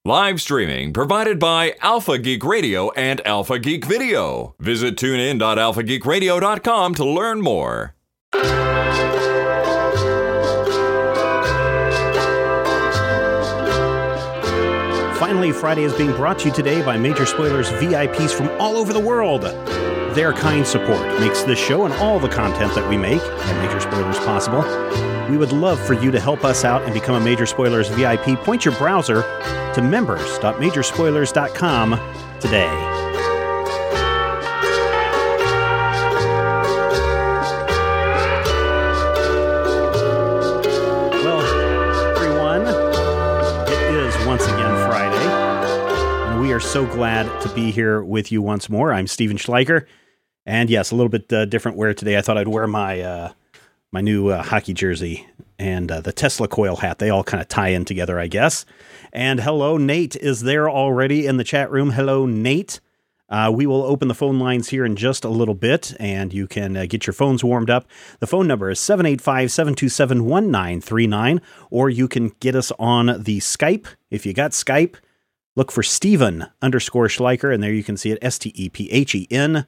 Live streaming provided by Alpha Geek Radio and Alpha Geek Video. Visit tunein.alphageekradio.com to learn more. Finally, Friday is being brought to you today by Major Spoilers VIPs from all over the world. Their kind support makes this show and all the content that we make at Major Spoilers possible. We would love for you to help us out and become a Major Spoilers VIP. Point your browser to members.majorspoilers.com today. Well, everyone, it is once again Friday, and we are so glad to be here with you once more. I'm Steven Schleicher, and yes, a little bit different wear today. I thought I'd wear my new hockey jersey and the Tesla coil hat. They all kind of tie in together, I guess. And hello, Nate is there already in the chat room. Hello, Nate. We will open the phone lines here in just a little bit, and you can get your phones warmed up. The phone number is 785-727-1939, or you can get us on the Skype. If you got Skype, look for Steven_Schleicher, and there you can see it, STEPHEN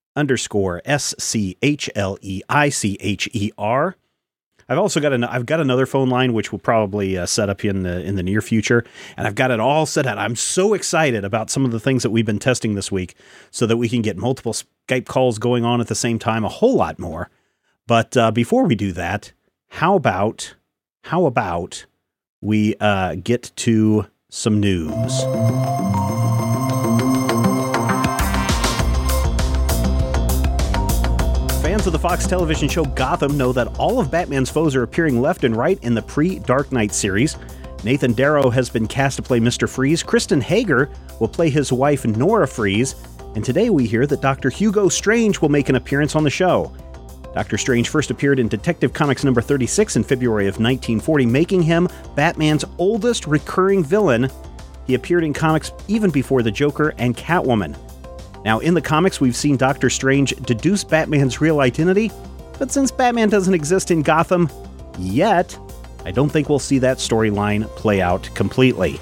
_SCHLEICHER. I've got another phone line which we'll probably set up in the near future, and I've got it all set out. I'm so excited about some of the things that we've been testing this week, so that we can get multiple Skype calls going on at the same time, a whole lot more. But before we do that, how about we get to some news? Fans of the Fox television show Gotham know that all of Batman's foes are appearing left and right in the pre-Dark Knight series. Nathan Darrow has been cast to play Mr. Freeze. Kristen Hager will play his wife Nora Freeze. And today we hear that Dr. Hugo Strange will make an appearance on the show. Dr. Strange first appeared in Detective Comics number 36 in February of 1940, making him Batman's oldest recurring villain. He appeared in comics even before the Joker and Catwoman. Now, in the comics, we've seen Dr. Strange deduce Batman's real identity, but since Batman doesn't exist in Gotham yet, I don't think we'll see that storyline play out completely.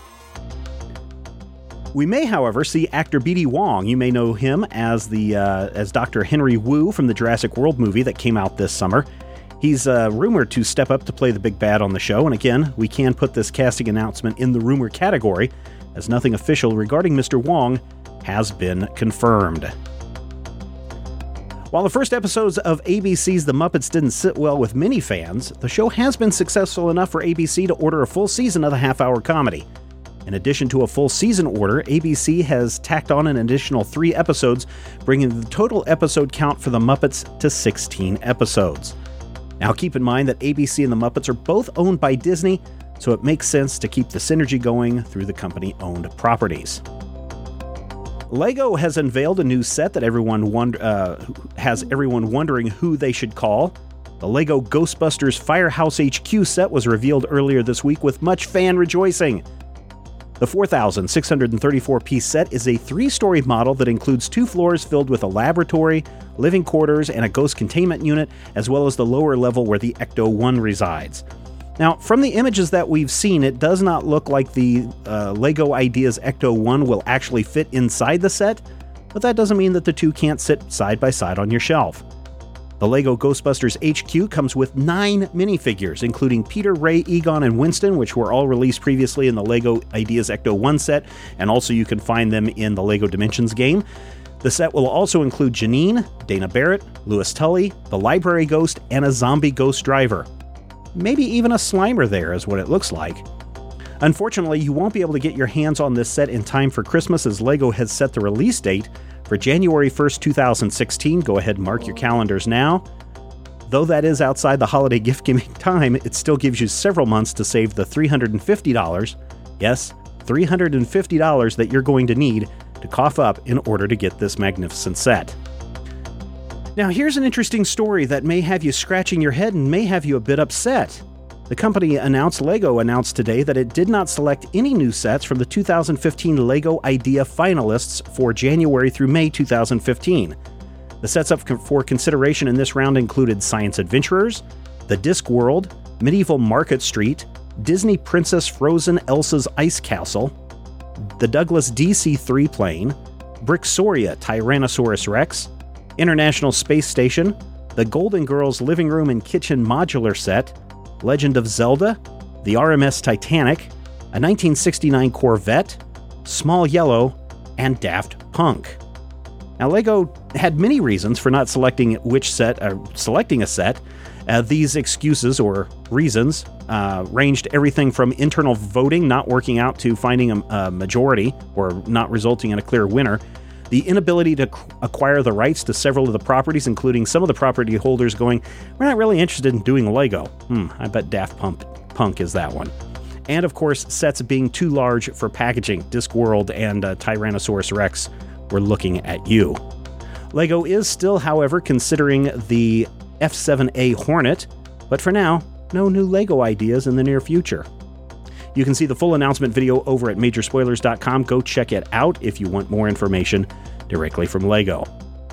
We may, however, see actor B.D. Wong. You may know him as Dr. Henry Wu from the Jurassic World movie that came out this summer. He's rumored to step up to play the big bad on the show, and again, we can put this casting announcement in the rumor category, as nothing official regarding Mr. Wong has been confirmed. While the first episodes of ABC's The Muppets didn't sit well with many fans, the show has been successful enough for ABC to order a full season of the half-hour comedy. In addition to a full season order, ABC has tacked on an additional 3 episodes, bringing the total episode count for The Muppets to 16 episodes. Now keep in mind that ABC and The Muppets are both owned by Disney, so it makes sense to keep the synergy going through the company-owned properties. LEGO has unveiled a new set that has everyone wondering who they should call. The LEGO Ghostbusters Firehouse HQ set was revealed earlier this week with much fan rejoicing. The 4,634-piece set is a 3-story model that includes 2 floors filled with a laboratory, living quarters, and a ghost containment unit, as well as the lower level where the Ecto-1 resides. Now, from the images that we've seen, it does not look like the LEGO Ideas Ecto-1 will actually fit inside the set, but that doesn't mean that the two can't sit side by side on your shelf. The LEGO Ghostbusters HQ comes with 9 minifigures, including Peter, Ray, Egon, and Winston, which were all released previously in the LEGO Ideas Ecto-1 set, and also you can find them in the LEGO Dimensions game. The set will also include Janine, Dana Barrett, Louis Tully, the Library Ghost, and a zombie ghost driver. Maybe even a Slimer there is what it looks like. Unfortunately, you won't be able to get your hands on this set in time for Christmas, as LEGO has set the release date for January 1st, 2016. Go ahead and mark your calendars now. Though that is outside the holiday gift-giving time, it still gives you several months to save the $350, yes, $350 that you're going to need to cough up in order to get this magnificent set. Now, here's an interesting story that may have you scratching your head and may have you a bit upset. The company LEGO announced today that it did not select any new sets from the 2015 LEGO Idea finalists for January through May 2015. The sets up for consideration in this round included Science Adventurers, The Discworld, Medieval Market Street, Disney Princess Frozen Elsa's Ice Castle, the Douglas DC-3 plane, Brixoria Tyrannosaurus Rex, International Space Station, the Golden Girls living room and kitchen modular set, Legend of Zelda, the RMS Titanic, a 1969 Corvette, Small Yellow, and Daft Punk. Now, LEGO had many reasons for not selecting selecting a set. These excuses or reasons ranged everything from internal voting not working out to finding a majority or not resulting in a clear winner, the inability to acquire the rights to several of the properties, including some of the property holders going, "We're not really interested in doing Lego." I bet Daft Punk is that one. And of course, sets being too large for packaging. Discworld and Tyrannosaurus Rex were looking at you. LEGO is still, however, considering the F-7A Hornet, but for now, no new LEGO ideas in the near future. You can see the full announcement video over at Majorspoilers.com. Go check it out if you want more information directly from LEGO.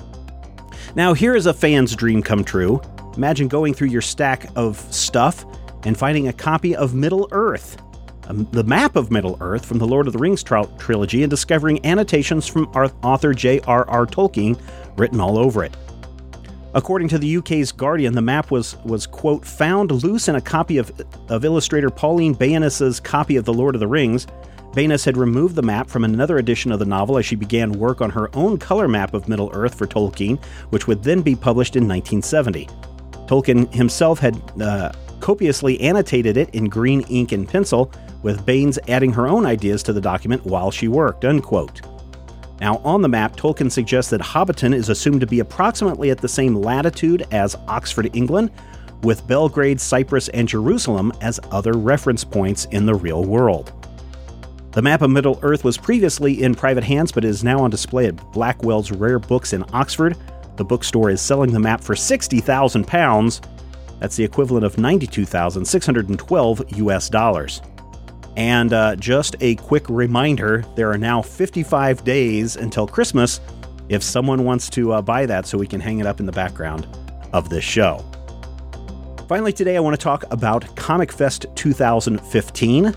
Now, here is a fan's dream come true. Imagine going through your stack of stuff and finding a copy of Middle-earth, the map of Middle-earth from the Lord of the Rings trilogy, and discovering annotations from author J.R.R. Tolkien written all over it. According to the UK's Guardian, the map was quote, found loose in a copy of illustrator Pauline Baynes' copy of The Lord of the Rings. Baynes had removed the map from another edition of the novel as she began work on her own color map of Middle-earth for Tolkien, which would then be published in 1970. Tolkien himself had copiously annotated it in green ink and pencil, with Baynes adding her own ideas to the document while she worked, unquote. Now, on the map, Tolkien suggests that Hobbiton is assumed to be approximately at the same latitude as Oxford, England, with Belgrade, Cyprus, and Jerusalem as other reference points in the real world. The map of Middle-earth was previously in private hands, but is now on display at Blackwell's Rare Books in Oxford. The bookstore is selling the map for £60,000. That's the equivalent of $92,612 US. And just a quick reminder, there are now 55 days until Christmas if someone wants to buy that so we can hang it up in the background of this show. Finally, today I want to talk about Comic Fest 2015.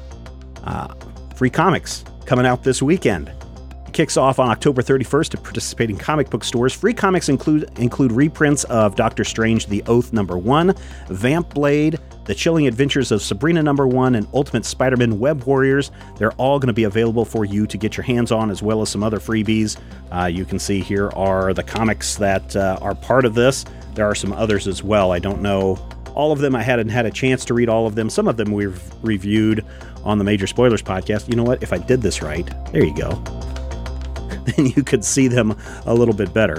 Free comics coming out this weekend. It kicks off on October 31st at participating comic book stores. Free comics include reprints of Doctor Strange The Oath #1, Vamp Blade, The Chilling Adventures of Sabrina #1, and Ultimate Spider-Man Web Warriors. They're all going to be available for you to get your hands on, as well as some other freebies. You can see here are the comics that are part of this. There are some others as well. I don't know all of them. I hadn't had a chance to read all of them. Some of them we've reviewed on the Major Spoilers podcast. You know what? If I did this right, there you go. Then you could see them a little bit better.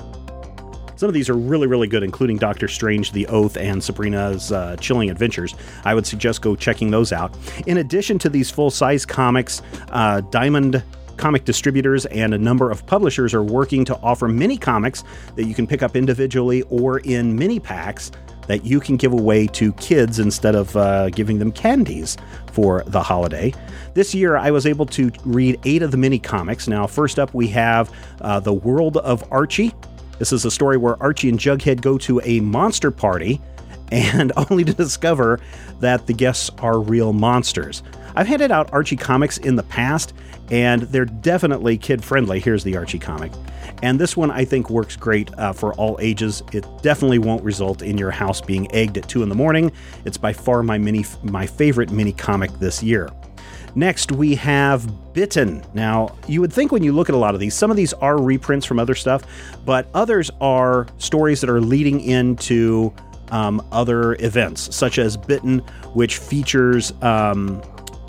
Some of these are really, really good, including Doctor Strange, The Oath, and Sabrina's Chilling Adventures. I would suggest go checking those out. In addition to these full-size comics, Diamond Comic distributors and a number of publishers are working to offer mini comics that you can pick up individually or in mini packs that you can give away to kids instead of giving them candies for the holiday. This year, I was able to read 8 of the mini comics. Now, first up, we have The World of Archie. This is a story where Archie and Jughead go to a monster party and only to discover that the guests are real monsters. I've handed out Archie comics in the past, and they're definitely kid-friendly. Here's the Archie comic. And this one, I think, works great for all ages. It definitely won't result in your house being egged at 2 in the morning. It's by far my favorite mini comic this year. Next, we have Bitten. Now, you would think when you look at a lot of these, some of these are reprints from other stuff, but others are stories that are leading into other events, such as Bitten, which features an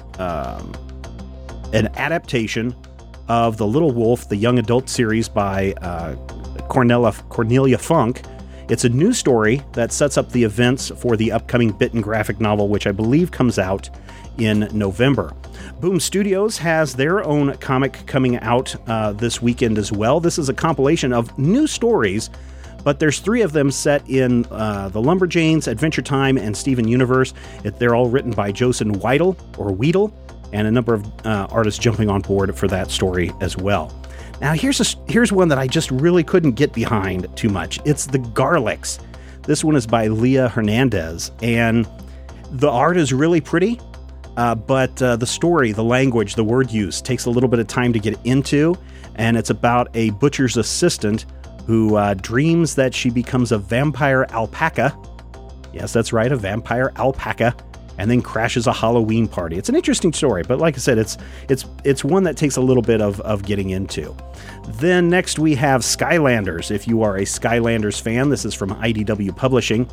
adaptation of The Little Wolf, the young adult series by Cornelia Funk. It's a new story that sets up the events for the upcoming Bitten graphic novel, which I believe comes out in November. Boom Studios has their own comic coming out this weekend as well. This is a compilation of new stories, but there's 3 of them set in the Lumberjanes, Adventure Time, and Steven Universe. They're all written by Josen Weidel, and a number of artists jumping on board for that story as well. Now, here's one that I just really couldn't get behind too much. It's The Garlics. This one is by Leah Hernandez, and the art is really pretty. But the story, the language, the word use takes a little bit of time to get into, and it's about a butcher's assistant who dreams that she becomes a vampire alpaca. Yes, that's right, a vampire alpaca, and then crashes a Halloween party. It's an interesting story, but like I said, it's one that takes a little bit of getting into. Then next we have Skylanders. If you are a Skylanders fan, this is from IDW Publishing.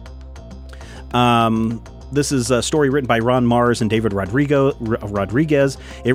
This is a story written by Ron Mars and David Rodriguez. It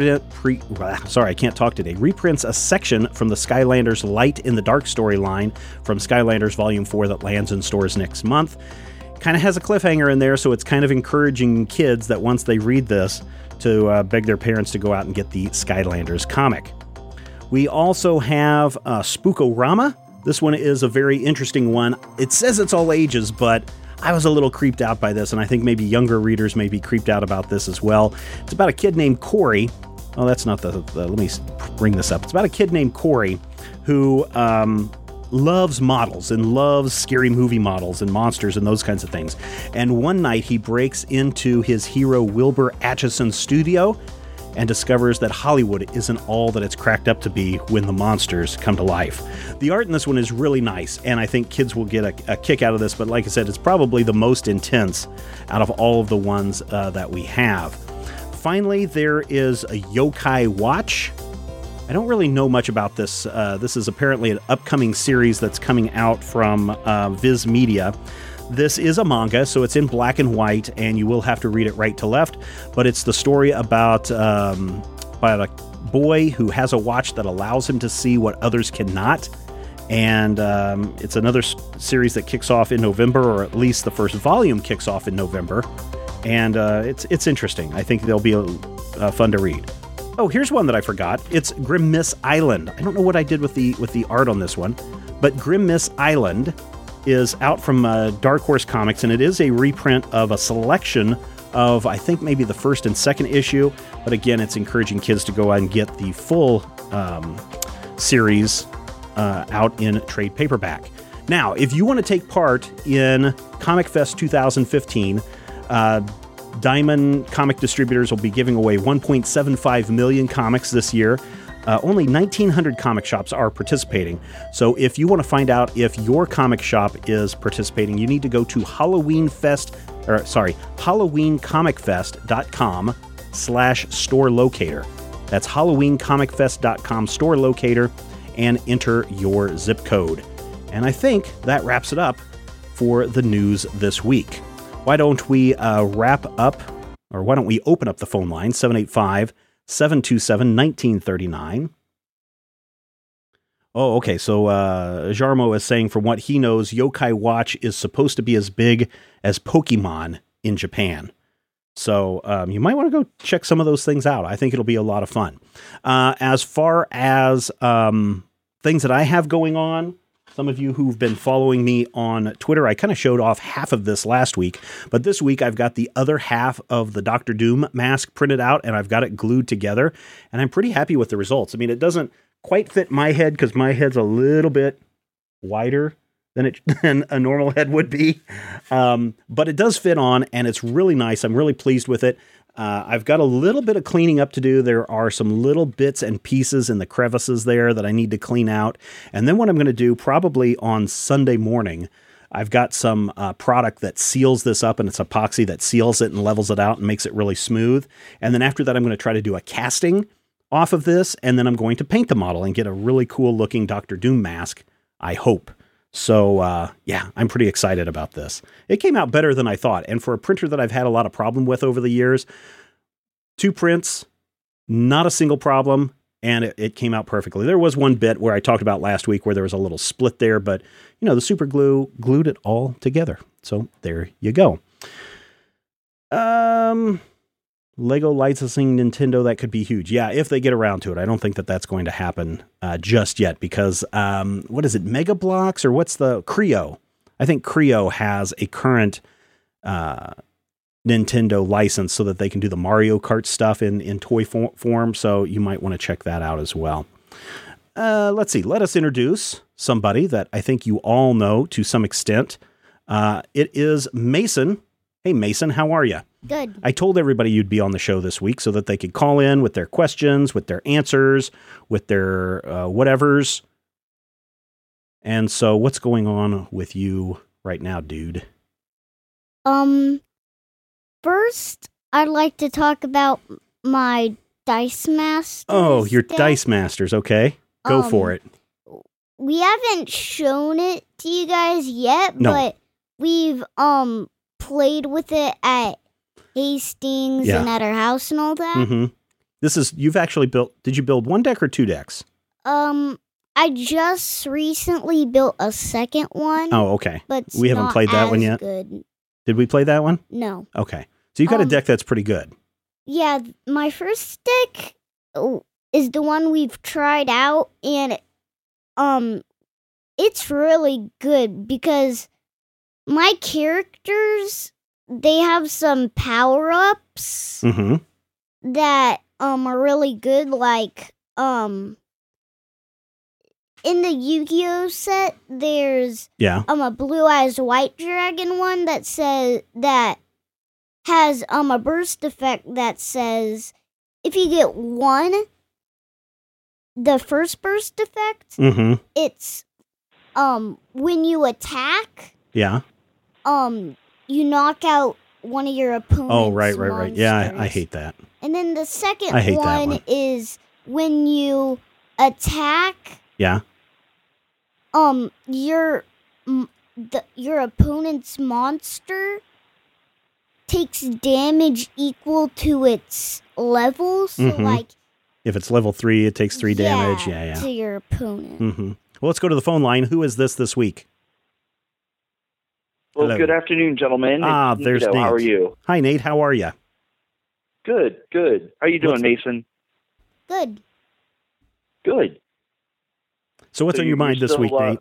reprints a section from the Skylanders Light in the Dark storyline from Skylanders Volume 4 that lands in stores next month. Kind of has a cliffhanger in there, so it's kind of encouraging kids that once they read this to beg their parents to go out and get the Skylanders comic. We also have Spookorama. This one is a very interesting one. It says it's all ages, but I was a little creeped out by this, and I think maybe younger readers may be creeped out about this as well. It's about a kid named Corey. Oh, that's not let me bring this up. It's about a kid named Corey who loves models and loves scary movie models and monsters and those kinds of things. And one night he breaks into his hero Wilbur Atchison's studio and discovers that Hollywood isn't all that it's cracked up to be when the monsters come to life. The art in this one is really nice, and I think kids will get a kick out of this, but like I said, it's probably the most intense out of all of the ones that we have. Finally, there is a Yokai Watch. I don't really know much about this. This is apparently an upcoming series that's coming out from Viz Media. This is a manga, so it's in black and white, and you will have to read it right to left. But it's the story about a boy who has a watch that allows him to see what others cannot. And it's another series that kicks off in November, or at least the first volume kicks off in November. And it's interesting. I think they'll be fun to read. Oh, here's one that I forgot. It's Grim Miss Island. I don't know what I did with the art on this one, but Grim Miss Island is out from Dark Horse Comics, and it is a reprint of a selection of, I think, maybe the first and second issue. But again, it's encouraging kids to go out and get the full series out in trade paperback. Now, if you want to take part in Comic Fest 2015, Diamond Comic Distributors will be giving away 1.75 million comics this year. Only 1,900 comic shops are participating. So if you want to find out if your comic shop is participating, you need to go to HalloweenComicFest.com/store locator. That's HalloweenComicFest.com store locator, and enter your zip code. And I think that wraps it up for the news this week. Why don't we wrap up, or why don't we open up the phone line, 785-727-1939. Oh, okay. So Jarmo is saying from what he knows, Yokai Watch is supposed to be as big as Pokemon in Japan. So you might want to go check some of those things out. I think it'll be a lot of fun. As far as things that I have going on, some of you who've been following me on Twitter, I kind of showed off half of this last week, but this week I've got the other half of the Dr. Doom mask printed out, and I've got it glued together, and I'm pretty happy with the results. I mean, it doesn't quite fit my head because my head's a little bit wider than a normal head would be, but it does fit on, and it's really nice. I'm really pleased with it. I've got a little bit of cleaning up to do. There are some little bits and pieces in the crevices there that I need to clean out. And then what I'm going to do probably on Sunday morning, I've got some product that seals this up, and it's epoxy that seals it and levels it out and makes it really smooth. And then after that, I'm going to try to do a casting off of this, and then I'm going to paint the model and get a really cool looking Dr. Doom mask, I hope. So, yeah, I'm pretty excited about this. It came out better than I thought. And for a printer that I've had a lot of problem with over the years, 2 prints, not a single problem, and it came out perfectly. There was one bit where I talked about last week where there was a little split there, but, you know, the super glue glued it all together. So there you go. Lego licensing Nintendo, that could be huge. Yeah, if they get around to it. I don't think that that's going to happen just yet because, what is it, Mega Bloks or what's the Creo? I think Creo has a current Nintendo license so that they can do the Mario Kart stuff in toy form, so you might want to check that out as well. Let's see. Let us introduce somebody that I think you all know to some extent. It is Mason. Hey, Mason, how are you? Good. I told everybody you'd be on the show this week so that they could call in with their questions, with their answers, with their whatevers. And so what's going on with you right now, dude? First, I'd like to talk about my Dice Masters. Oh, your deck. Dice Masters. Okay. Go for it. We haven't shown it to you guys yet, No. but we've played with it at Hastings Yeah. and at our house and all that. Mm-hmm. You've actually built, did you build one deck or two decks? I just recently built a second one. Oh, okay. But we haven't played that one yet. Good. Did we play that one? No. Okay. So you got a deck that's pretty good. Yeah, my first deck is the one we've tried out, and it's really good because my characters, they have some power-ups that are really good, like in the Yu-Gi-Oh set, there's a Blue Eyes White Dragon one that has a burst effect that says if you get one, the first burst effect, it's when you attack, you knock out one of your opponent's Oh, right. monsters. Yeah, I hate that. And then the second I hate that one. is when you attack, Yeah. your opponent's monster takes damage equal to its level. So, like, if it's level 3, it takes 3 damage. Yeah. To your opponent. Well, let's go to the phone line. Who is this week? Well, Hello. good afternoon, gentlemen. It's There's Nito. Nate. How are you? Hi, Nate. How are you? Good. How you doing, Mason? Good. Good. So what's on your mind this week, Nate?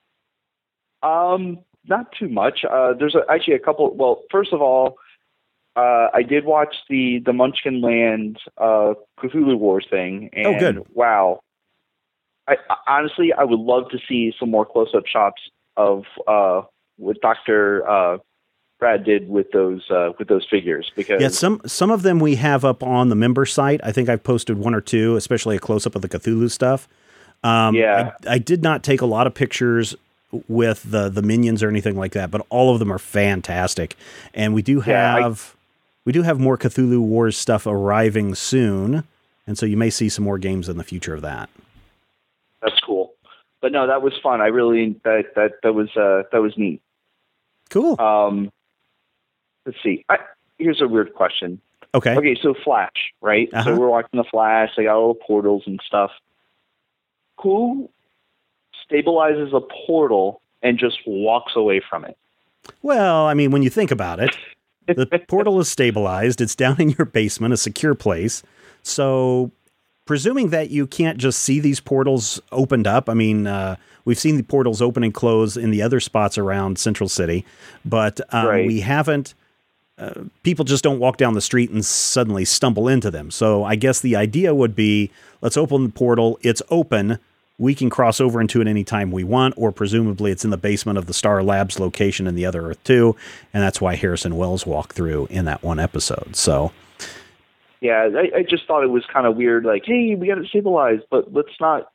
Not too much. There's actually a couple. Well, first of all, I did watch the Munchkin Land Cthulhu Wars thing. And good. Wow. I honestly, I would love to see some more close-up shots of what Dr. Brad did with those figures, because some of them we have up on the member site. I think I've posted one or two, especially a close-up of the Cthulhu stuff. I did not take a lot of pictures with the minions or anything like that, but all of them are fantastic. And we do have more Cthulhu Wars stuff arriving soon, and so you may see some more games in the future of that. That's cool. But no, that was fun. I really that was neat. Cool. Let's see. Here's a weird question. Okay. So Flash, right? So we're watching the Flash. They got little portals and stuff. Who stabilizes a portal and just walks away from it? Well, I mean, when you think about it, the portal is stabilized. It's down in your basement, a secure place. So presuming that you can't just see these portals opened up, I mean, we've seen the portals open and close in the other spots around Central City, but we haven't, people just don't walk down the street and suddenly stumble into them. So I guess the idea would be, let's open the portal, it's open, we can cross over into it anytime we want, or presumably it's in the basement of the Star Labs location in the other Earth 2, and that's why Harrison Wells walked through in that one episode. So, yeah, I just thought it was kind of weird, like, hey, we got it stabilized, but let's not,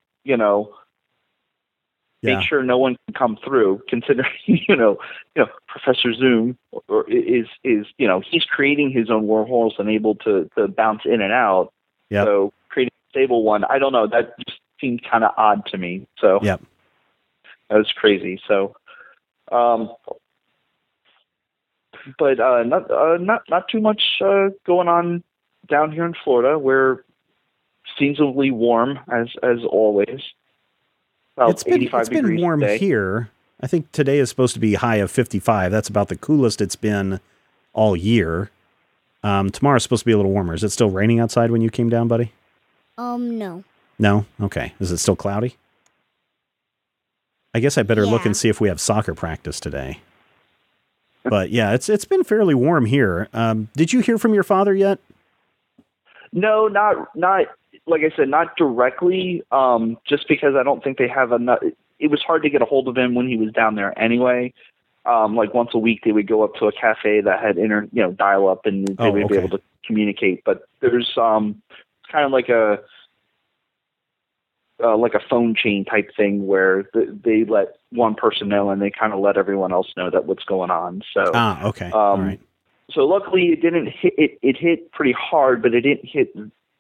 make sure no one can come through, considering, Professor Zoom is he's creating his own wormholes and able to bounce in and out. Yep. So creating a stable one, I don't know, that just seemed kind of odd to me. So that was crazy. So, but not too much going on down here in Florida. We're seasonably warm as always. It's been warm today. here. I think today is supposed to be a high of 55. That's about the coolest it's been all year. Tomorrow's supposed to be a little warmer. Is it still raining outside when you came down, buddy? No. No? Okay. Is it still cloudy? I guess I better look and see if we have soccer practice today. But yeah, it's been fairly warm here. Did you hear from your father yet? No, not like I said, not directly. Just because I don't think they have enough. It was hard to get a hold of him when he was down there anyway. like once a week they would go up to a cafe that had dial up, and they would be able to communicate. But there's kind of like a phone chain type thing where they let one person know and they kind of let everyone else know that what's going on. So okay, all right. So luckily it didn't hit. It hit pretty hard, but it didn't hit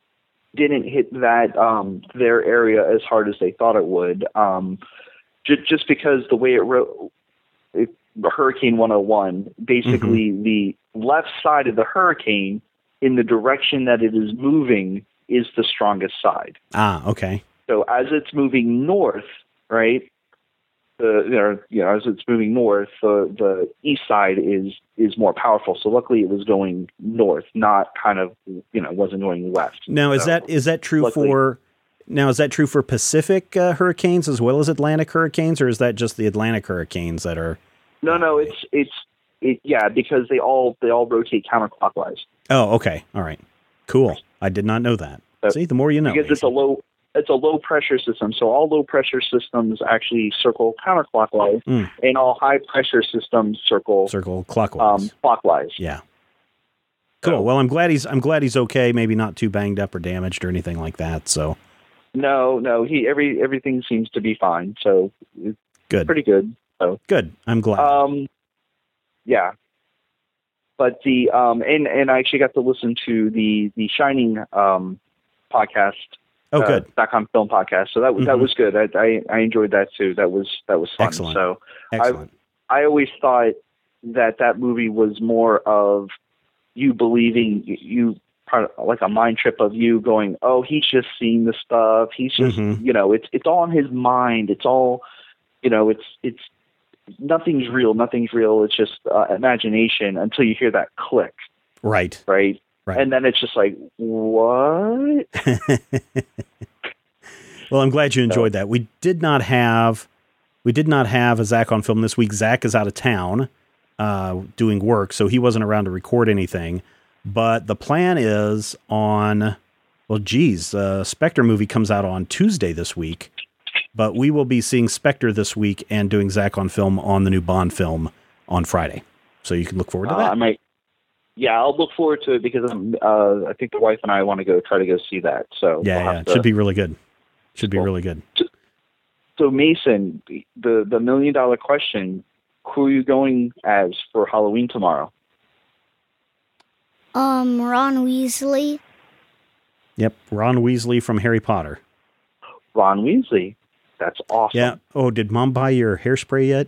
that their area as hard as they thought it would. Just because the way it wrote. Hurricane 101, basically the left side of the hurricane in the direction that it is moving is the strongest side. Okay. So as it's moving north, right, as it's moving north, the east side is more powerful. So luckily it was going north, not kind of, wasn't going west. Now, is that true luckily, is that true for Pacific hurricanes as well as Atlantic hurricanes, or is that just the Atlantic hurricanes that are? No, it's because they all rotate counterclockwise. Oh, okay. All right. Cool. I did not know that. See, the more you know. Because it's a low pressure system. So all low pressure systems actually circle counterclockwise, and all high pressure systems circle clockwise. Clockwise. Yeah. Cool. So, well, I'm glad he's okay. Maybe not too banged up or damaged or anything like that. So. No. Everything seems to be fine. So. Good. Pretty good. So. Good. I'm glad. Yeah. But the and I actually got to listen to the Shining podcast. Oh, good. Back on Film podcast. So that was good. I enjoyed that too. That was fun. Excellent. So excellent. I always thought that movie was more of you believing you like a mind trip of you going, oh, he's just seeing the stuff. He's just it's all in his mind. It's all it's nothing's real. It's just imagination until you hear that click. Right. And then it's just like, what? Well, I'm glad you enjoyed that. We did not have a Zach on film this week. Zach is out of town doing work, so he wasn't around to record anything. But the plan is Spectre movie comes out on Tuesday this week. But we will be seeing Spectre this week and doing Zach on film on the new Bond film on Friday. So you can look forward to that. I'll look forward to it because I think the wife and I want to try to go see that. So it should be really good. Really good. So Mason, the $1 million question: who are you going as for Halloween tomorrow? Ron Weasley. Yep, Ron Weasley from Harry Potter. Ron Weasley, that's awesome. Yeah. Oh, did Mom buy your hairspray yet?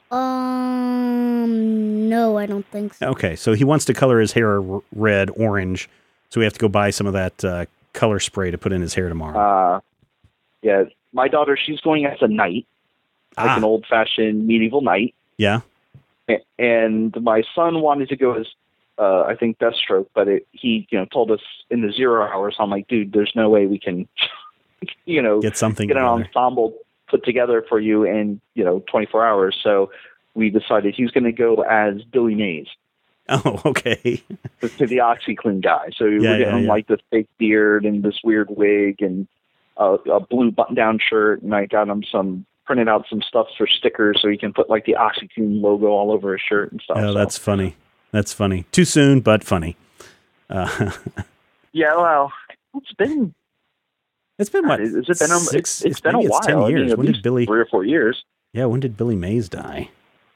No, I don't think so. Okay, so he wants to color his hair red, orange, so we have to go buy some of that color spray to put in his hair tomorrow. Yeah, my daughter, she's going as a knight, like an old-fashioned medieval knight. Yeah. And my son wanted to go as, I think, Deathstroke, but he told us in the 0 hours. I'm like, dude, there's no way we can, get an ensemble put together for you in 24 hours. So we decided he was going to go as Billy Mays. Oh, okay. to the OxyClean guy. So we're getting like this fake beard and this weird wig and a blue button-down shirt, and I got him printed out some stuff for stickers so he can put like the OxyClean logo all over his shirt and stuff. Oh, that's funny. That's funny. Too soon, but funny. Yeah, well, it's been what? Has it been it's been a while. 10 years. When did Billy? 3 or 4 years. Yeah, when did Billy Mays die?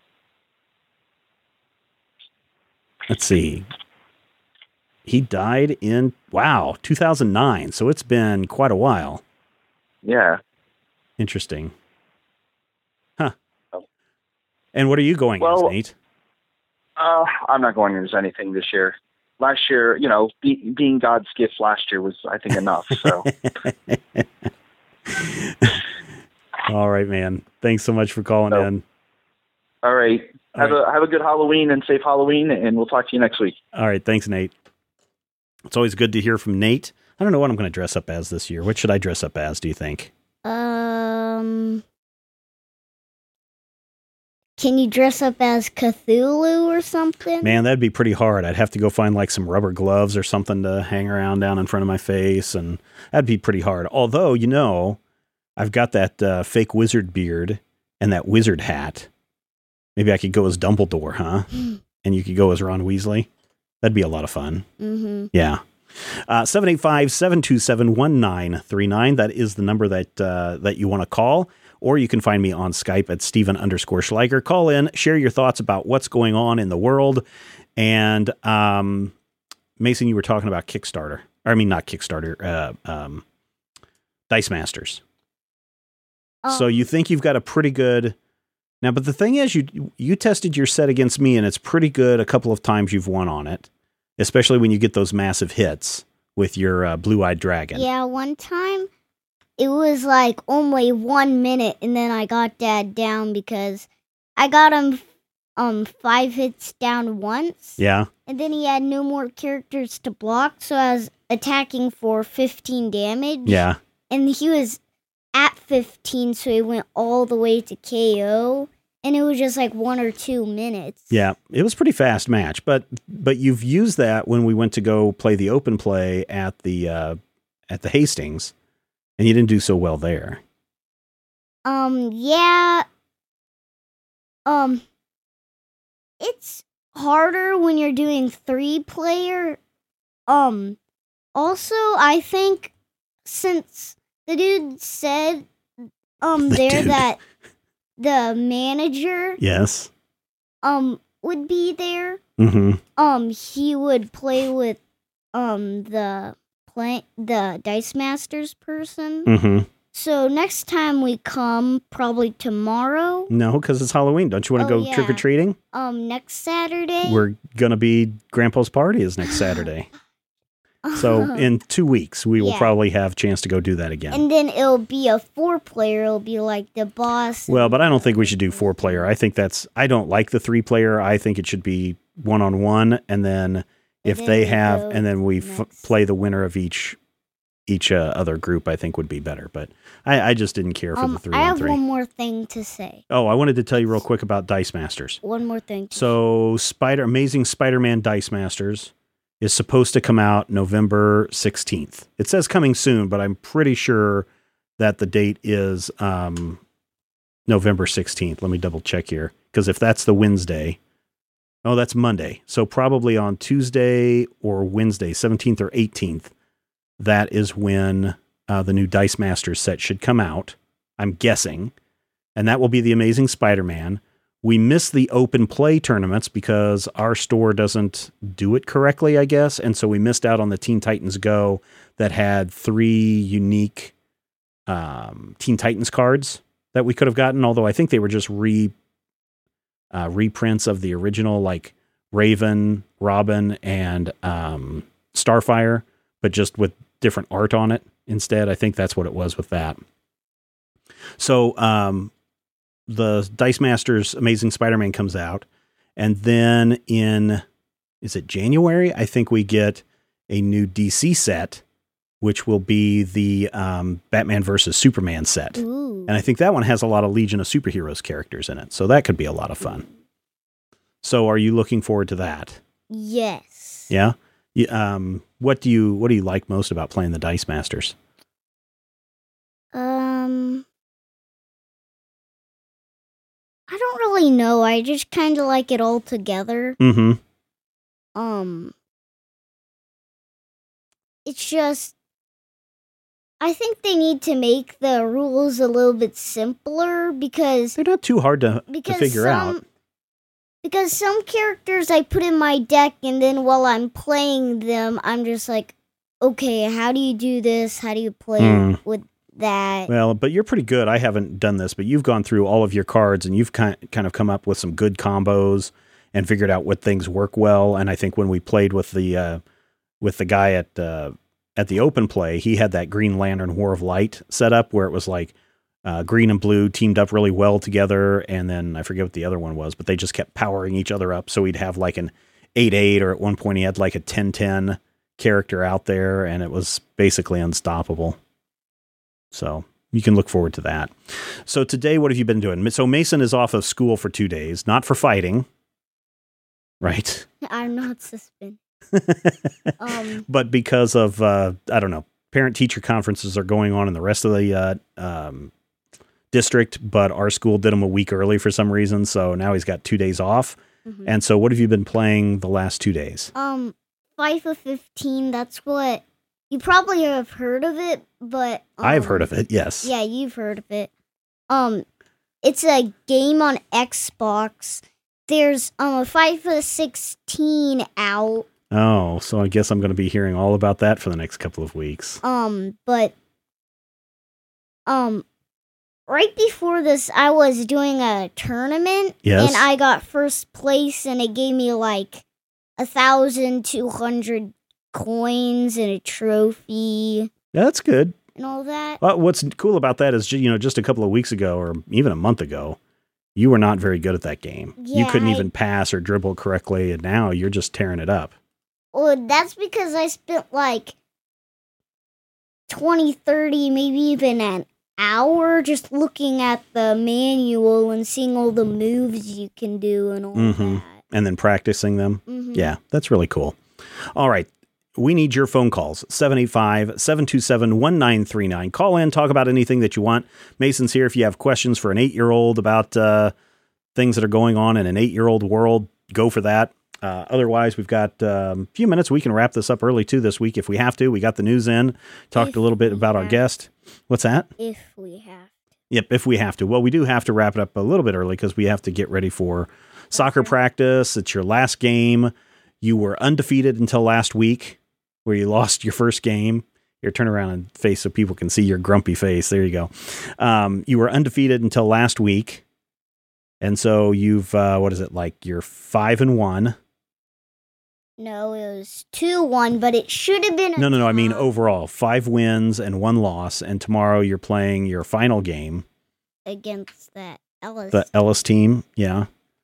Let's see. He died in 2009. So it's been quite a while. Yeah. Interesting. Huh. And what are you going as, Nate? I'm not going as anything this year. Last year, being God's gift last year was, I think, enough. So. All right, man. Thanks so much for calling in. All right. Have a good Halloween and safe Halloween, and we'll talk to you next week. All right. Thanks, Nate. It's always good to hear from Nate. I don't know what I'm going to dress up as this year. What should I dress up as, do you think? Can you dress up as Cthulhu or something? Man, that'd be pretty hard. I'd have to go find like some rubber gloves or something to hang around down in front of my face, and that'd be pretty hard. Although, I've got that fake wizard beard and that wizard hat. Maybe I could go as Dumbledore, huh? And you could go as Ron Weasley. That'd be a lot of fun. Mm-hmm. Yeah. 785-727-1939. That is the number that you want to call. Or you can find me on Skype at Steven_Schleicher. Call in, share your thoughts about what's going on in the world. And Mason, you were talking about Kickstarter. Or, I mean, not Kickstarter, Dice Masters. So you think you've got a pretty good... Now, but the thing is, you tested your set against me, and it's pretty good. A couple of times you've won on it, especially when you get those massive hits with your Blue-Eyed Dragon. Yeah, one time it was like only 1 minute, and then I got Dad down because I got him 5 hits down once. Yeah. And then he had no more characters to block, so I was attacking for 15 damage. Yeah. And he was at 15, so he went all the way to KO, and it was just like 1 or 2 minutes. Yeah, it was a pretty fast match, but you've used that when we went to go play the open play at the Hastings, and you didn't do so well there. Yeah. It's harder when you're doing 3-player. Also, I think since the dude said that the manager yes would be there. Mm-hmm. He would play with the Dice Masters person. Mm-hmm. So next time we come, probably tomorrow. No, because it's Halloween. Don't you want to go trick or treating? Next Saturday. We're gonna be Grandpa's party is next Saturday. So in 2 weeks, we will probably have a chance to go do that again. And then it'll be a 4-player. It'll be like the boss. Well, but I don't think we should do 4-player. I think I don't like the 3-player. I think it should be 1-on-1. And then if they have, and then we play the winner of each other group, I think would be better. But I just didn't care for the 3-on-3. I have one more thing to say. Oh, I wanted to tell you real quick about Dice Masters. One more thing. So Amazing Spider-Man Dice Masters is supposed to come out November 16th. It says coming soon, but I'm pretty sure that the date is November 16th. Let me double check here. Because if that's the Wednesday, that's Monday. So probably on Tuesday or Wednesday, 17th or 18th, that is when the new Dice Masters set should come out, I'm guessing. And that will be the Amazing Spider-Man. We miss the open play tournaments because our store doesn't do it correctly, I guess. And so we missed out on the Teen Titans Go that had 3 unique Teen Titans cards that we could have gotten. Although I think they were just reprints of the original, like Raven, Robin, and Starfire, but just with different art on it instead. I think that's what it was with that. So, the Dice Masters Amazing Spider-Man comes out, and then is it January? I think we get a new DC set, which will be the Batman versus Superman set. Ooh. And I think that one has a lot of Legion of Superheroes characters in it, so that could be a lot of fun. So are you looking forward to that? Yes. Yeah? What do you like most about playing the Dice Masters? I don't really know. I just kind of like it all together. Mm-hmm. It's just, I think they need to make the rules a little bit simpler because they're not too hard to figure out. Because some characters I put in my deck, and then while I'm playing them, I'm just like, okay, how do you do this? How do you play with that? Well, but you're pretty good. I haven't done this, but you've gone through all of your cards, and you've kind of come up with some good combos and figured out what things work well. And I think when we played with the guy at the open play, he had that Green Lantern War of Light set up where it was like green and blue teamed up really well together, and then I forget what the other one was, but they just kept powering each other up. So he'd have like an 8/8, or at one point he had like a 10/10 character out there, and it was basically unstoppable. So you can look forward to that. So today, what have you been doing? So Mason is off of school for 2 days, not for fighting, right? I'm not suspended. But because of, I don't know, parent-teacher conferences are going on in the rest of the district, but our school did him a week early for some reason. So now he's got 2 days off. And so what have you been playing the last 2 days? FIFA 15, that's what you probably have heard of it, but I've heard of it, yes. Yeah, you've heard of it. It's a game on Xbox. There's a FIFA 16 out. Oh, so I guess I'm going to be hearing all about that for the next couple of weeks. But right before this, I was doing a tournament. Yes. And I got first place, and it gave me like 1,200 coins and a trophy. Yeah, that's good. And all that. What's cool about that is, just a couple of weeks ago, or even a month ago, you were not very good at that game. Yeah, you couldn't even pass or dribble correctly, and now you're just tearing it up. Well, that's because I spent like 20, 30, maybe even an hour just looking at the manual and seeing all the moves you can do and all that. And then practicing them. Yeah, that's really cool. All right. We need your phone calls. 785-727-1939. Call in, talk about anything that you want. Mason's here if you have questions for an 8-year-old about things that are going on in an 8-year-old world. Go for that. Otherwise, we've got a few minutes. We can wrap this up early, too, this week if we have to. We got the news in. Talked a little bit about our guest. What's that? If we have to. Yep, if we have to. Well, we do have to wrap it up a little bit early because we have to get ready for soccer practice. It's your last game. You were undefeated until last week, where you lost your first game. Here, turn around and face so people can see your grumpy face. There you go. You were undefeated until last week. And so you've, you're 5-1. No, it was 2-1, but it should have been No, I mean overall, 5 wins and 1 loss. And tomorrow you're playing your final game. Against that Ellis. The Ellis team, yeah.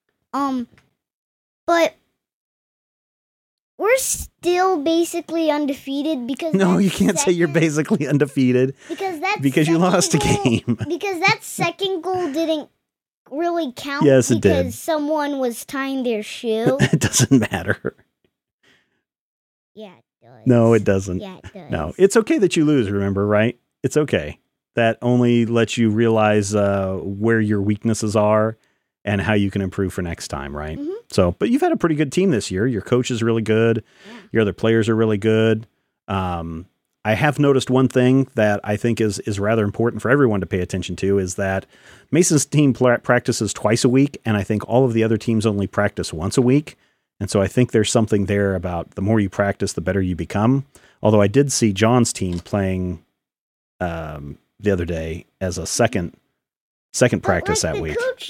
But we're still basically undefeated because no, you can't say you're basically undefeated because you lost a game. Because that second goal didn't really count. Yes, it did. Because someone was tying their shoe. It doesn't matter. Yeah, it does. No, it doesn't. Yeah, it does. No, it's okay that you lose. Remember, right? It's okay. That only lets you realize where your weaknesses are and how you can improve for next time, right? So, but you've had a pretty good team this year. Your coach is really good. Yeah. Your other players are really good. I have noticed one thing that I think is rather important for everyone to pay attention to is that Mason's team practices twice a week, and I think all of the other teams only practice once a week. And so I think there's something there about the more you practice, the better you become. Although I did see John's team playing the other day as a second practice that week. Coach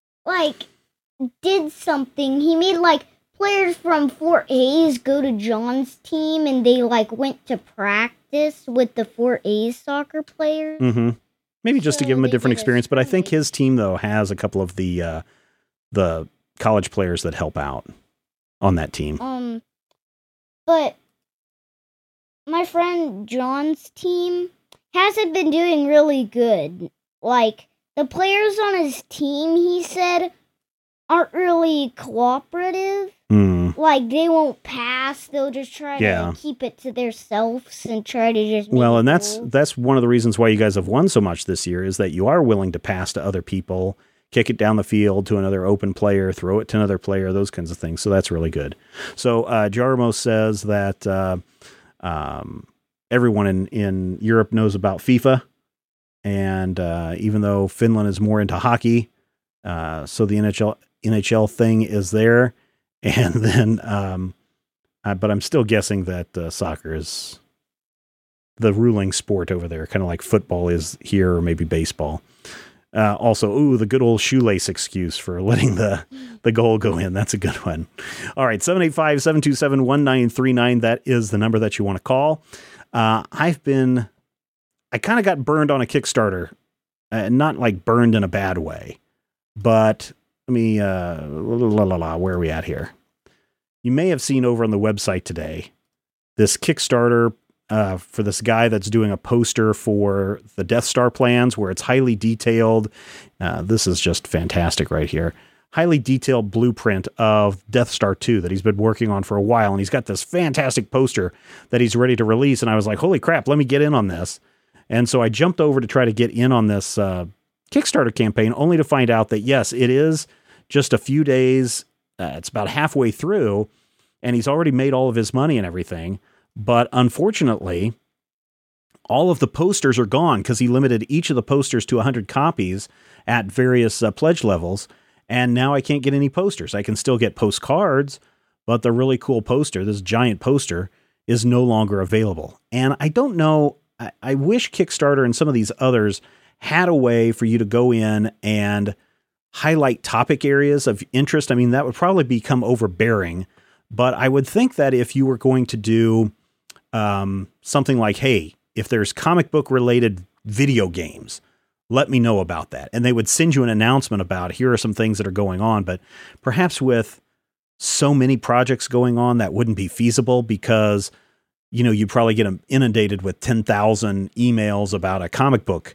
did something. He made players from Fort Hays go to John's team, and they went to practice with the Fort Hays soccer players. Maybe just to give him a different experience. But I think his team though has a couple of the college players that help out on that team. But my friend John's team hasn't been doing really good. The players on his team, he said, aren't really cooperative. They won't pass. They'll just try to keep it to themselves and try to just make and that's one of the reasons why you guys have won so much this year is that you are willing to pass to other people, kick it down the field to another open player, throw it to another player, those kinds of things. So that's really good. So Jarmo says that everyone in Europe knows about FIFA. And even though Finland is more into hockey, so the NHL thing is there. And then, but I'm still guessing that soccer is the ruling sport over there, kind of like football is here, or maybe baseball. Also, the good old shoelace excuse for letting the goal go in. That's a good one. All right, 785-727-1939. That is the number that you want to call. I kind of got burned on a Kickstarter, not burned in a bad way, but let me, where are we at here? You may have seen over on the website today, this Kickstarter for this guy that's doing a poster for the Death Star plans where it's highly detailed. This is just fantastic right here. Highly detailed blueprint of Death Star 2 that he's been working on for a while. And he's got this fantastic poster that he's ready to release. And I was like, holy crap, let me get in on this. And so I jumped over to try to get in on this Kickstarter campaign, only to find out that, yes, it is just a few days. It's about halfway through, and he's already made all of his money and everything. But unfortunately, all of the posters are gone because he limited each of the posters to 100 copies at various pledge levels. And now I can't get any posters. I can still get postcards, but the really cool poster, this giant poster, is no longer available. And I don't know, I wish Kickstarter and some of these others had a way for you to go in and highlight topic areas of interest. I mean, that would probably become overbearing, but I would think that if you were going to do something like, hey, if there's comic book related video games, let me know about that. And they would send you an announcement about, here are some things that are going on. But perhaps with so many projects going on, that wouldn't be feasible because, you know, you'd probably get inundated with 10,000 emails about a comic book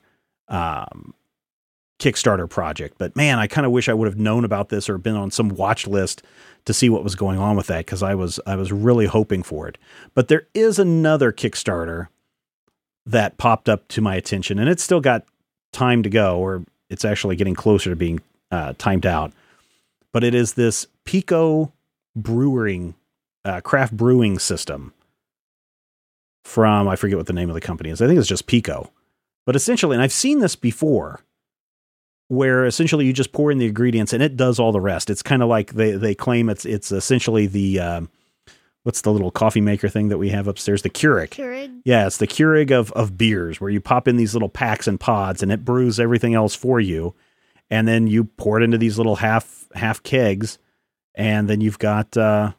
Kickstarter project. But man, I kind of wish I would have known about this or been on some watch list to see what was going on with that, because I was really hoping for it. But there is another Kickstarter that popped up to my attention, and it's still got time to go, or it's actually getting closer to being timed out. But it is this Pico brewing, craft brewing system from, I forget what the name of the company is. I think it's just Pico. But essentially, and I've seen this before, where essentially you just pour in the ingredients and it does all the rest. It's kind of like they claim it's essentially the, what's the little coffee maker thing that we have upstairs? The Keurig. Keurig. Yeah, it's the Keurig of beers, where you pop in these little packs and pods and it brews everything else for you. And then you pour it into these little half kegs, and then you've got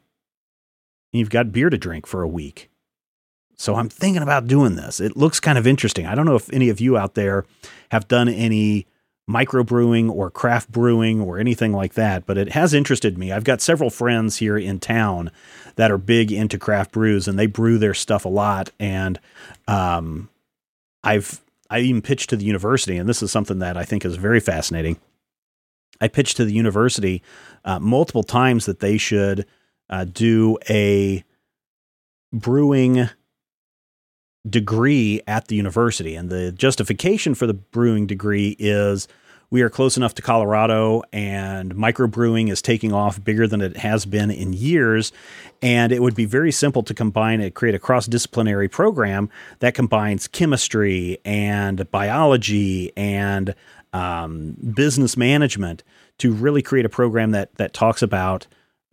beer to drink for a week. So I'm thinking about doing this. It looks kind of interesting. I don't know if any of you out there have done any microbrewing or craft brewing or anything like that, but it has interested me. I've got several friends here in town that are big into craft brews, and they brew their stuff a lot. And I even pitched to the university, and this is something that I think is very fascinating. I pitched to the university multiple times that they should do a brewing degree at the university. And the justification for the brewing degree is we are close enough to Colorado, and microbrewing is taking off bigger than it has been in years. And it would be very simple to create a cross-disciplinary program that combines chemistry and biology and business management to really create a program that talks about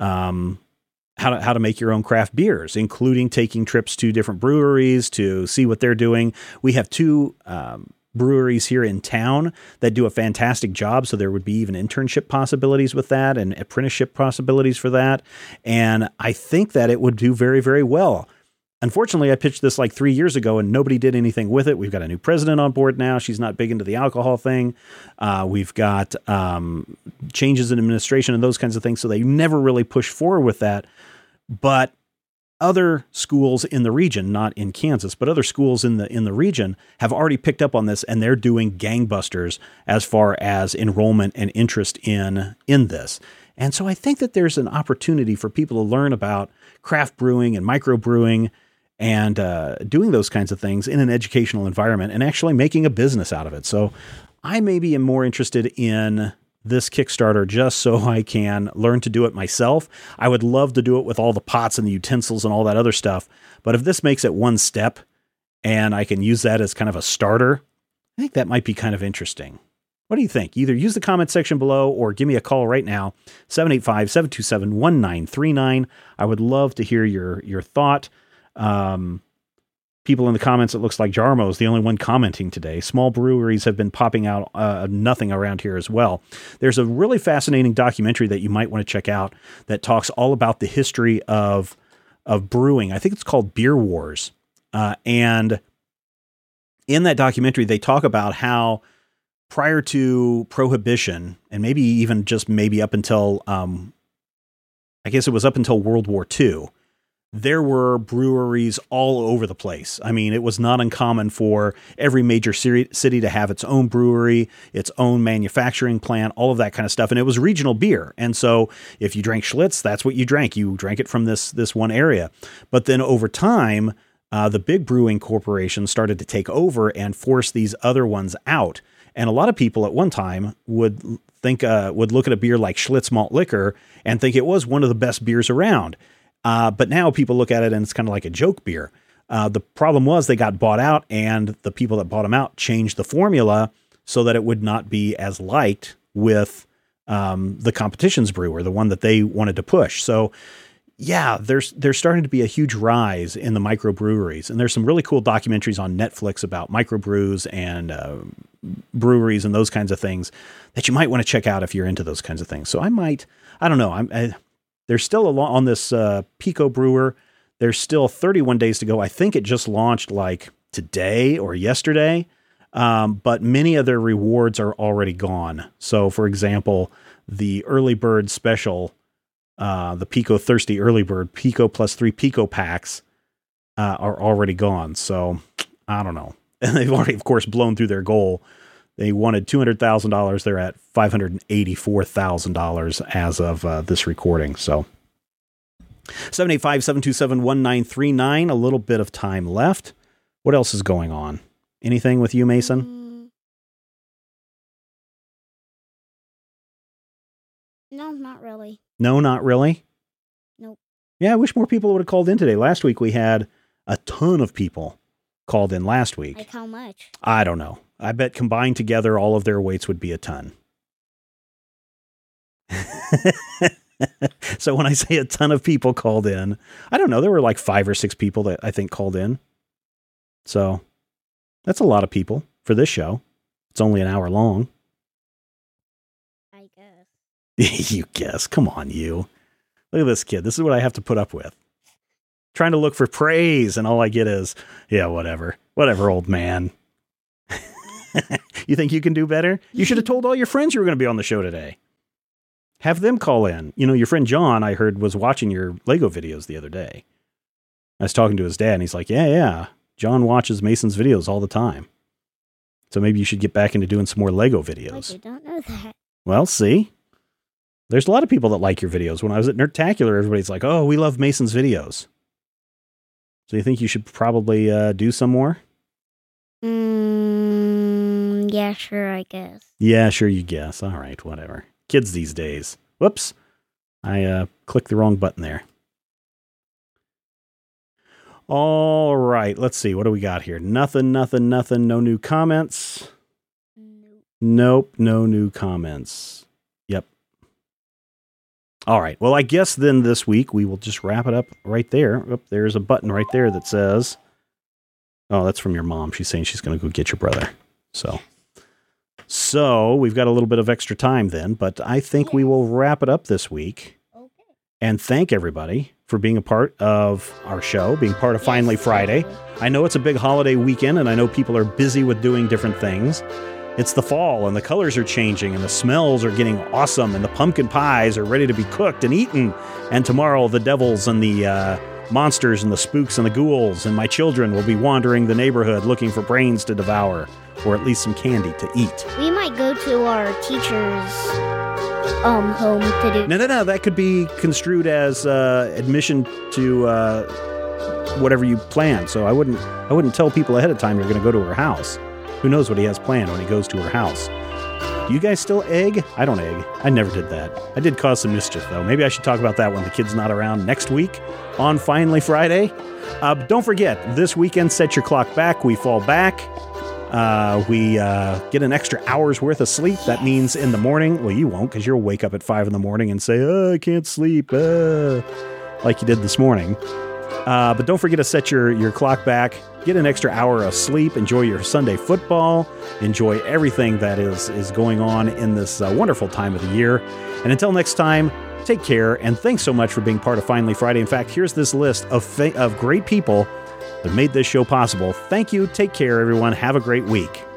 how to make your own craft beers, including taking trips to different breweries to see what they're doing. We have two breweries here in town that do a fantastic job, so there would be even internship possibilities with that and apprenticeship possibilities for that. And I think that it would do very, very well. Unfortunately, I pitched this like 3 years ago and nobody did anything with it. We've got a new president on board now. She's not big into the alcohol thing. We've got changes in administration and those kinds of things. So they never really pushed forward with that. But other schools in the region, not in Kansas, but other schools in the region have already picked up on this, and they're doing gangbusters as far as enrollment and interest in this. And so I think that there's an opportunity for people to learn about craft brewing and microbrewing and doing those kinds of things in an educational environment and actually making a business out of it. So I maybe am more interested in this Kickstarter just so I can learn to do it myself. I would love to do it with all the pots and the utensils and all that other stuff. But if this makes it one step and I can use that as kind of a starter, I think that might be kind of interesting. What do you think? Either use the comment section below or give me a call right now, 785-727-1939. I would love to hear your thought. People in the comments, it looks like Jarmo is the only one commenting today. Small breweries have been popping out nothing around here as well. There's a really fascinating documentary that you might want to check out that talks all about the history of brewing. I think it's called Beer Wars. And in that documentary, they talk about how prior to Prohibition, and maybe even just maybe up until, I guess it was up until World War II, there were breweries all over the place. I mean, it was not uncommon for every major city to have its own brewery, its own manufacturing plant, all of that kind of stuff. And it was regional beer. And so if you drank Schlitz, that's what you drank. You drank it from this one area. But then over time, the big brewing corporations started to take over and force these other ones out. And a lot of people at one time would look at a beer like Schlitz malt liquor and think it was one of the best beers around. But now people look at it and it's kind of like a joke beer. The problem was they got bought out, and the people that bought them out changed the formula so that it would not be as liked with the competition's brewer, the one that they wanted to push. So yeah, there's starting to be a huge rise in the microbreweries, and there's some really cool documentaries on Netflix about microbrews and breweries and those kinds of things that you might want to check out if you're into those kinds of things. So I don't know. There's still a lot on this Pico brewer. There's still 31 days to go. I think it just launched like today or yesterday. But many of their rewards are already gone. So for example, the early bird special, the Pico Thirsty Early Bird, Pico plus 3 Pico packs, are already gone. So I don't know. And they've already, of course, blown through their goal. They wanted $200,000. They're at $584,000 as of this recording. So 785-727-1939, a little bit of time left. What else is going on? Anything with you, Mason? No, not really. No, not really? Nope. Yeah, I wish more people would have called in today. Last week we had a ton of people called in last week. Like how much? I don't know. I bet combined together all of their weights would be a ton. So when I say a ton of people called in, I don't know. There were like 5 or 6 people that I think called in. So that's a lot of people for this show. It's only an hour long. I guess. You guess. Come on, you. Look at this kid. This is what I have to put up with. Trying to look for praise, and all I get is, yeah, whatever. Whatever, old man. You think you can do better? You should have told all your friends you were going to be on the show today. Have them call in. You know, your friend John, I heard, was watching your Lego videos the other day. I was talking to his dad, and he's like, yeah. John watches Mason's videos all the time. So maybe you should get back into doing some more Lego videos. I don't know that. Well, see? There's a lot of people that like your videos. When I was at Nerdtacular, everybody's like, oh, we love Mason's videos. So you think you should probably do some more? Yeah, sure, I guess. Yeah, sure, you guess. All right, whatever. Kids these days. Whoops. I clicked the wrong button there. All right, let's see. What do we got here? Nothing. No new comments. Nope, no new comments. Yep. All right. Well, I guess then this week we will just wrap it up right there. Oh, there's a button right there that says, oh, that's from your mom. She's saying she's going to go get your brother. So we've got a little bit of extra time then, but I think we will wrap it up this week. Okay. And thank everybody for being a part of our show, being part of Finally Friday. I know it's a big holiday weekend, and I know people are busy with doing different things. It's the fall, and the colors are changing, and the smells are getting awesome, and the pumpkin pies are ready to be cooked and eaten. And tomorrow, the devils and the monsters and the spooks and the ghouls and my children will be wandering the neighborhood looking for brains to devour, or at least some candy to eat. We might go to our teacher's home to do... No. That could be construed as admission to whatever you plan. So I wouldn't tell people ahead of time you're going to go to her house. Who knows what he has planned when he goes to her house. Do you guys still egg? I don't egg. I never did that. I did cause some mischief, though. Maybe I should talk about that when the kid's not around next week on Finally Friday. Don't forget, this weekend, set your clock back. We fall back. We get an extra hour's worth of sleep. That means in the morning, well, you won't, because you'll wake up at 5 in the morning and say, oh, I can't sleep, like you did this morning. But don't forget to set your clock back. Get an extra hour of sleep. Enjoy your Sunday football. Enjoy everything that is going on in this wonderful time of the year. And until next time, take care. And thanks so much for being part of Finally Friday. In fact, here's this list of great people that made this show possible. Thank you. Take care, everyone. Have a great week.